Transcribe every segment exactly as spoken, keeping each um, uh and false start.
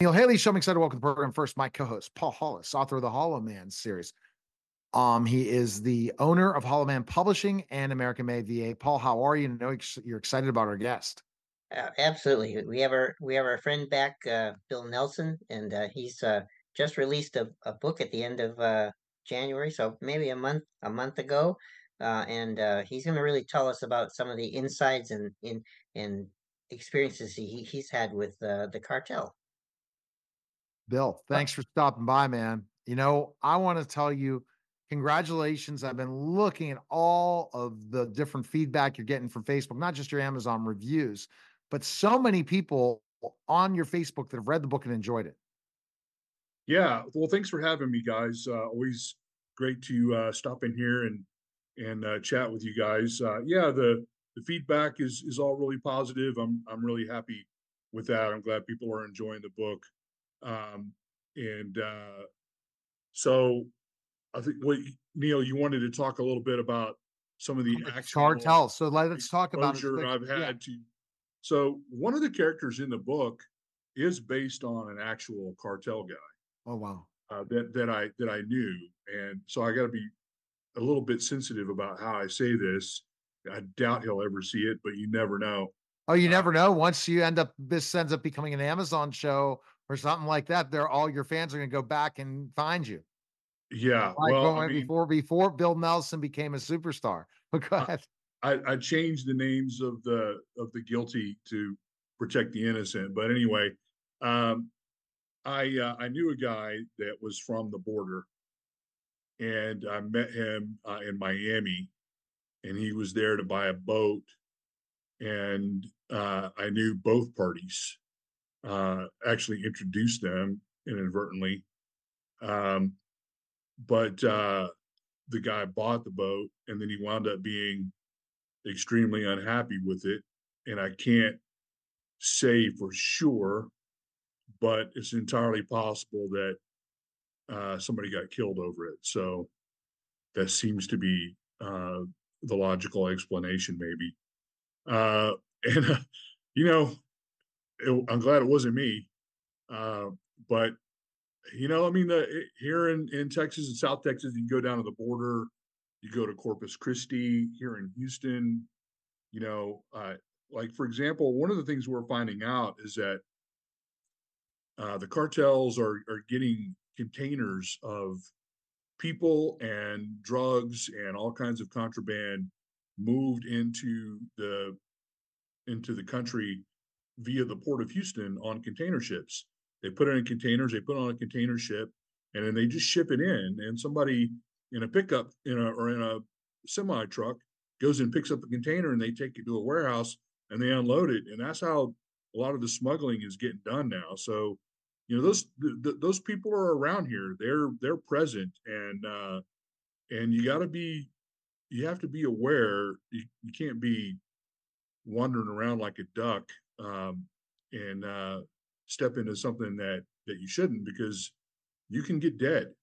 Neil Haley, show me excited to welcome to the program. First, my co-host, Paul Hollis, author of the Hollow Man series. Um, he is the owner of Hollow Man Publishing and American Made V A. Paul, how are you? I know you're excited about our guest. Uh, absolutely. We have our we have our friend back, uh, Bill Nelson, and uh, he's uh, just released a, a book at the end of uh, January, so maybe a month a month ago, uh, and uh, he's going to really tell us about some of the insights and in and experiences he he's had with uh, the cartel. Bill, Uh, thanks for stopping by, man. You know, I want to tell you, congratulations. I've been looking at all of the different feedback you're getting from Facebook, not just your Amazon reviews, but so many people on your Facebook that have read the book and enjoyed it. Yeah, well, thanks for having me, guys. Uh, always great to uh, stop in here and and uh, chat with you guys. Uh, yeah, the the feedback is is all really positive. I'm I'm really happy with that. I'm glad people are enjoying the book. Um, and uh, so I think what Neil, you wanted to talk a little bit about some of the actual Cartel. So let's talk about it exposure quick. I've Yeah. had to. So one of the characters in the book is based on an actual cartel guy Oh, wow. uh, that that I that I knew, and so I got to be a little bit sensitive about how I say this. I doubt he'll ever see it, but you never know. Oh, you Uh, never know. Once you end up, this ends up becoming an Amazon show or something like that, they're all your fans are going to go back and find you. yeah, Like well, I when, mean, before, before Bill Nelson became a superstar. But go I, ahead. I, I changed the names of the of the guilty to protect the innocent. But anyway, um, I uh, I knew a guy that was from the border, and I met him uh, in Miami, and he was there to buy a boat, and uh, I knew both parties. Uh, actually introduced them inadvertently. Um, but uh, the guy bought the boat and then he wound up being extremely unhappy with it. And I can't say for sure, but it's entirely possible that uh, somebody got killed over it. So that seems to be uh, the logical explanation, maybe. Uh, and, uh, you know, it, I'm glad it wasn't me. Uh, but You know, I mean, the, here in, in Texas and South Texas, you go down to the border, you go to Corpus Christi, here in Houston, you know, uh, like for example, one of the things we're finding out is that uh, the cartels are are getting containers of people and drugs and all kinds of contraband moved into the into the country via the port of Houston on container ships. They put it in containers, they put it on a container ship, and then they just ship it in. And somebody in a pickup in a or in a semi truck goes and picks up a container and they take it to a warehouse and they unload it. And that's how a lot of the smuggling is getting done now. So, you know, those th- those people are around here. They're they're present, and uh, and you got to be you have to be aware. You, you can't be wandering around like a duck um, and uh, step into something that that you shouldn't because you can get dead.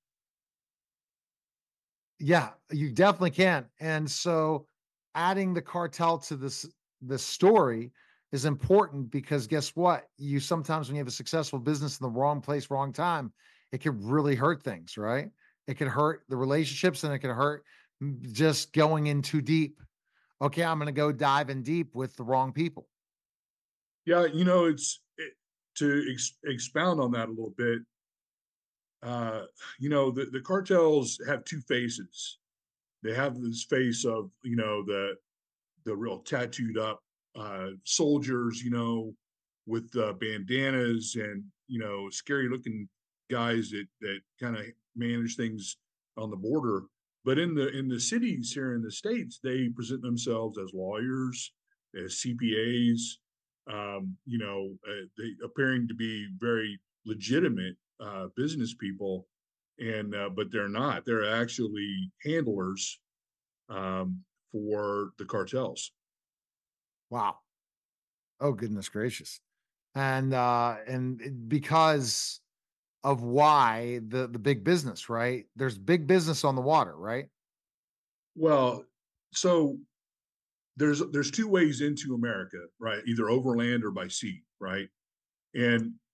Yeah, you definitely can. And so adding the cartel to this this story is important because guess what? You sometimes when you have a successful business in the wrong place, wrong time, it can really hurt things, right? It can hurt the relationships and it can hurt just going in too deep. Okay, I'm going to go dive in deep with the wrong people. Yeah, you know, it's it, to ex- expound on that a little bit. Uh, you know, the, the cartels have two faces. They have this face of you know the the real tattooed up uh, soldiers, you know, with uh, bandanas and you know scary looking guys that that kind of manage things on the border. But in the in the cities here in the states, they present themselves as lawyers, as C P As, um, you know, uh, they appearing to be very legitimate uh, business people, and uh, but they're not. They're actually handlers um, for the cartels. Wow. Oh goodness gracious. And uh and because of why the the big business, right? There's big business on the water, right? Well, so there's there's two ways into America, right? Either overland or by sea, right? And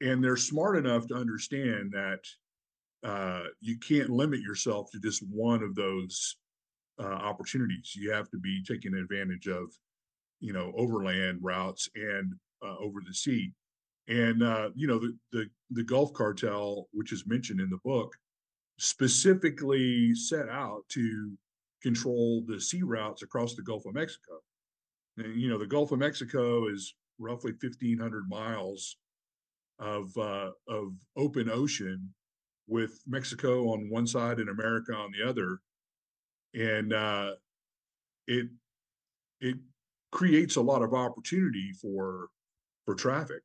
and they're smart enough to understand that uh, you can't limit yourself to just one of those uh, opportunities. You have to be taking advantage of, you know, overland routes and uh, over the sea. And uh, you know, the, the the Gulf Cartel, which is mentioned in the book, specifically set out to control the sea routes across the Gulf of Mexico. And you know, the Gulf of Mexico is roughly fifteen hundred miles of uh, of open ocean, with Mexico on one side and America on the other, and uh, it it creates a lot of opportunity for for traffic.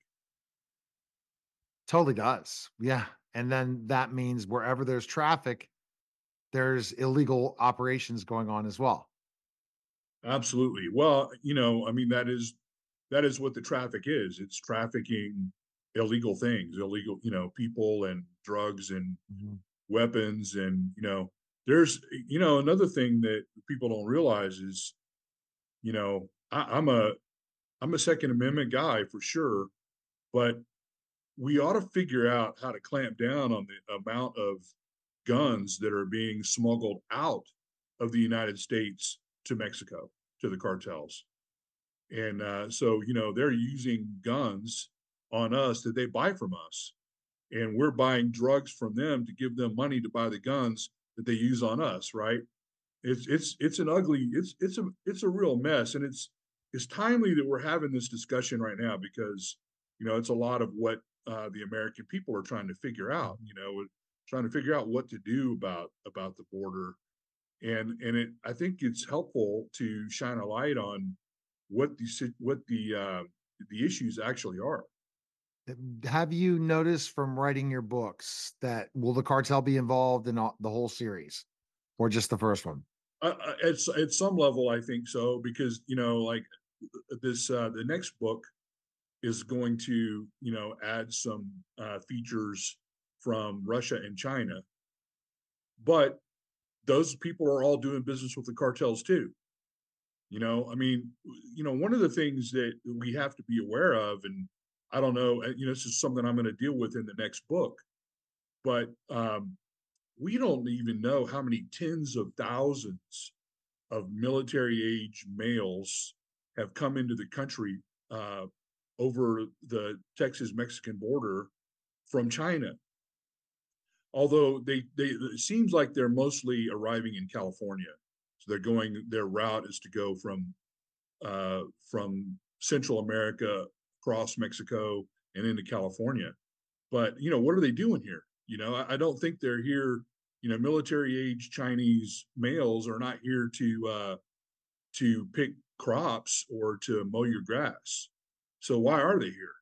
Totally does. Yeah. And then that means wherever there's traffic, there's illegal operations going on as well. Absolutely. Well, you know, I mean, that is that is what the traffic is. It's trafficking illegal things, illegal, you know, people and drugs and Mhm. weapons. And, you know, there's, you know, another thing that people don't realize is, you know, I, I'm a I'm a Second Amendment guy for sure, but we ought to figure out how to clamp down on the amount of guns that are being smuggled out of the United States to Mexico, to the cartels. And uh, so, you know, they're using guns on us that they buy from us. And we're buying drugs from them to give them money to buy the guns that they use on us, right? It's it's it's an ugly, it's it's a it's a real mess. And it's it's timely that we're having this discussion right now, because, you know, it's a lot of what uh, the American people are trying to figure out, you know, trying to figure out what to do about about the border. And and it I think it's helpful to shine a light on what the what the uh, the issues actually are. Have you noticed from writing your books that will the cartel be involved in all, the whole series or just the first one? Uh, uh, at at some level, I think so, because, you know, like this uh, the next book is going to, you know, add some uh, features from Russia and China, but those people are all doing business with the cartels too. You know, I mean, you know, one of the things that we have to be aware of, and I don't know, uh, you know, this is something I'm going to deal with in the next book, but um, we don't even know how many tens of thousands of military age males have come into the country uh, over the Texas Mexican border from China. Although they, they, it seems like they're mostly arriving in California. So they're going, their route is to go from uh, from Central America across Mexico and into California. But, you know, what are they doing here? You know, I, I don't think they're here. You know, military age Chinese males are not here to uh, to pick crops or to mow your grass. So why are they here?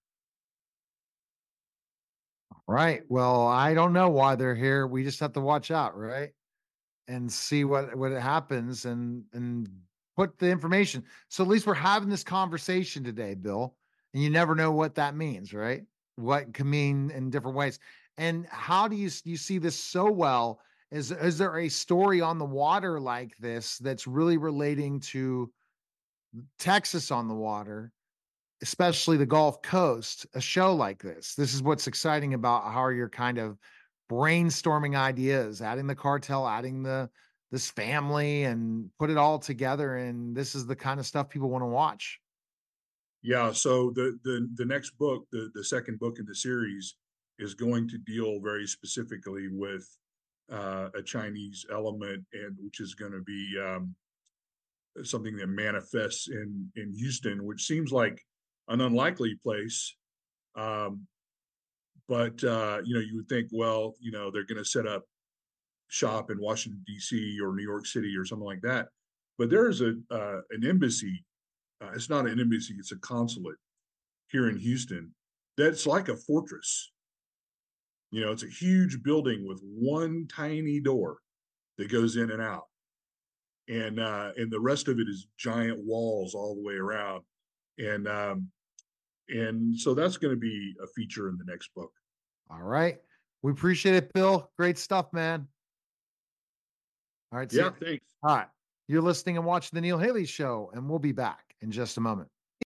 Right. Well, I don't know why they're here. We just have to watch out, right? And see what what happens and and put the information. So at least we're having this conversation today, Bill. And you never know what that means, right? What can mean in different ways. And how do you you see this so well? Is is there a story on the water like this that's really relating to Texas on the water, especially the Gulf Coast, a show like this? This is what's exciting about how you're kind of brainstorming ideas, adding the cartel, adding the this family and put it all together. And this is the kind of stuff people want to watch. Yeah. So the the the next book, the the second book in the series, is going to deal very specifically with uh, a Chinese element, and which is going to be um, something that manifests in in Houston, which seems like an unlikely place. Um, but uh, you know, you would think, well, you know, they're going to set up shop in Washington D C or New York City or something like that. But there's a uh, an embassy. Uh, it's not an embassy; it's a consulate here in Houston. That's like a fortress. You know, it's a huge building with one tiny door that goes in and out, and uh, and the rest of it is giant walls all the way around. And um, and so that's going to be a feature in the next book. All right. We appreciate it, Bill. Great stuff, man. All right. See Yeah, you. thanks. All right. You're listening and watching the Neil Haley Show, and we'll be back in just a moment.